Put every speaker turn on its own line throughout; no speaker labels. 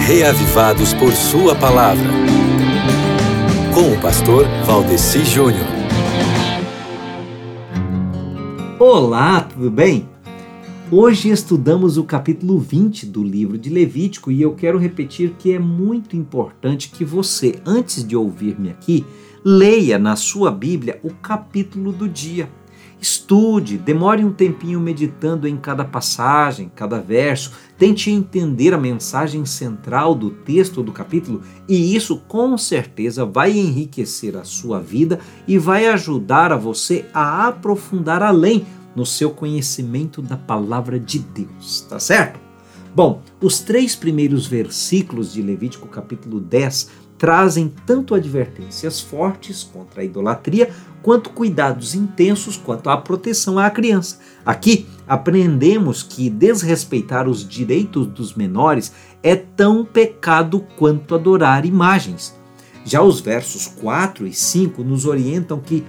reavivados por sua palavra. Com o pastor Valdeci Júnior.
Olá, tudo bem? Hoje estudamos o capítulo 20 do livro de Levítico e eu quero repetir que é muito importante que você, antes de ouvir-me aqui, leia na sua Bíblia o capítulo do dia. Estude, demore um tempinho meditando em cada passagem, cada verso, tente entender a mensagem central do texto do capítulo e isso com certeza vai enriquecer a sua vida e vai ajudar a você a aprofundar além no seu conhecimento da palavra de Deus, tá certo? Bom, os 3 primeiros versículos de Levítico capítulo 10 trazem tanto advertências fortes contra a idolatria, quanto cuidados intensos quanto à proteção à criança. Aqui aprendemos que desrespeitar os direitos dos menores é tão pecado quanto adorar imagens. Já os versos 4 e 5 nos orientam que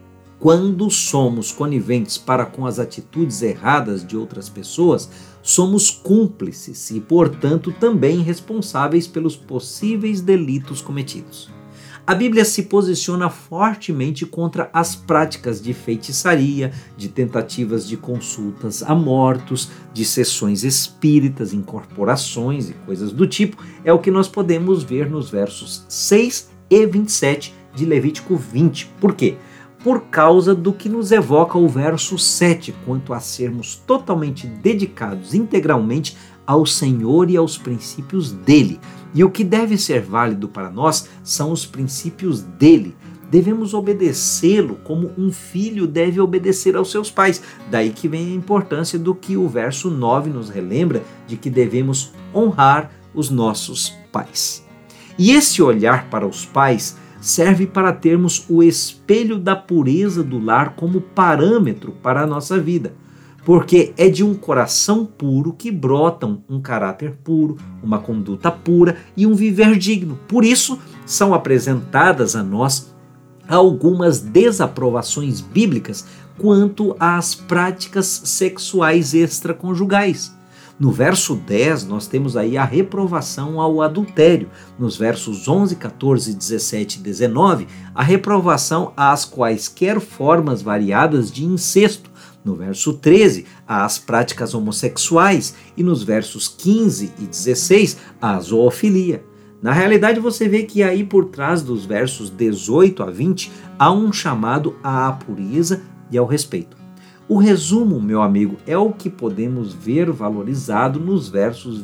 quando somos coniventes para com as atitudes erradas de outras pessoas, somos cúmplices e, portanto, também responsáveis pelos possíveis delitos cometidos. A Bíblia se posiciona fortemente contra as práticas de feitiçaria, de tentativas de consultas a mortos, de sessões espíritas, incorporações e coisas do tipo. É o que nós podemos ver nos versos 6 e 27 de Levítico 20. Por quê? Por causa do que nos evoca o verso 7, quanto a sermos totalmente dedicados integralmente ao Senhor e aos princípios dele. E o que deve ser válido para nós são os princípios dele. Devemos obedecê-lo como um filho deve obedecer aos seus pais. Daí que vem a importância do que o verso 9 nos relembra, de que devemos honrar os nossos pais. E esse olhar para os pais serve para termos o espelho da pureza do lar como parâmetro para a nossa vida, porque é de um coração puro que brotam um caráter puro, uma conduta pura e um viver digno. Por isso, são apresentadas a nós algumas desaprovações bíblicas quanto às práticas sexuais extraconjugais. No verso 10, nós temos aí a reprovação ao adultério. Nos versos 11, 14, 17 e 19, a reprovação às quaisquer formas variadas de incesto. No verso 13, às práticas homossexuais. E nos versos 15 e 16, à zoofilia. Na realidade, você vê que aí por trás dos versos 18 a 20, há um chamado à pureza e ao respeito. O resumo, meu amigo, é o que podemos ver valorizado nos versos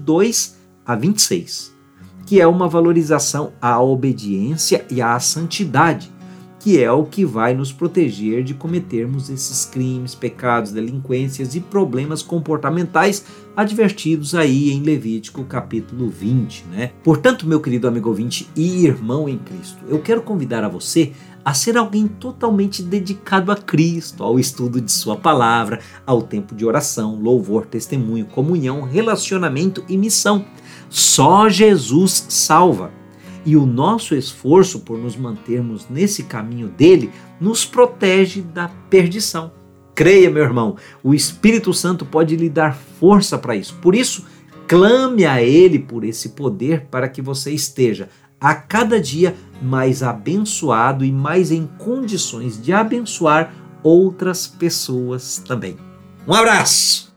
22 a 26, que é uma valorização à obediência e à santidade, que é o que vai nos proteger de cometermos esses crimes, pecados, delinquências e problemas comportamentais advertidos aí em Levítico capítulo 20, né? Portanto, meu querido amigo ouvinte e irmão em Cristo, eu quero convidar a você a ser alguém totalmente dedicado a Cristo, ao estudo de sua palavra, ao tempo de oração, louvor, testemunho, comunhão, relacionamento e missão. Só Jesus salva. E o nosso esforço por nos mantermos nesse caminho dele nos protege da perdição. Creia, meu irmão, o Espírito Santo pode lhe dar força para isso. Por isso, clame a ele por esse poder para que você esteja a cada dia mais abençoado e mais em condições de abençoar outras pessoas também. Um abraço!